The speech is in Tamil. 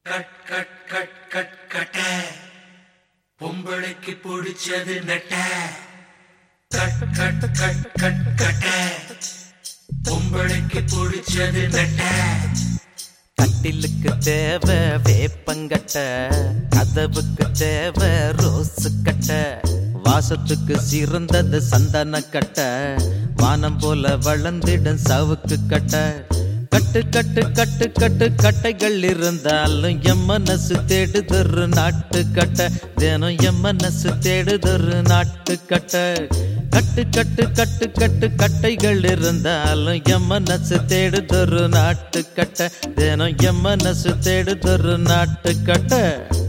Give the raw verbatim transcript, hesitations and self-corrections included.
கட் கட் கட் கட் கட்ட பொம்பளைக்கு பிடிச்சது நட்ட கட் கட் கட் கட் கட்ட பொம்பளைக்கு பிடிச்சது நட்ட கட்டிலுக்கு தேவை வேப்பங்கட்ட கதவுக்கு தேவை ரோஸு கட்ட வாசத்துக்கு சிறந்தது சந்தன கட்ட வானம் போல வளர்ந்திடும் சவுக்கு கட்ட கட்டு கட்டு கட்டு கட்டு கட்டைகள் இருந்தாலும் எம் மனசு தேடுதொரு நாட்டு கட்ட தினம் எம் மனசு தேடுதொரு நாட்டு கட்ட கட்டு கட்டு கட்டு கட்டு கட்டைகள் இருந்தாலும் எம் மனசு தேடுதொரு நாட்டு கட்ட தினம் எம் மனசு தேடுதொரு நாட்டு கட்ட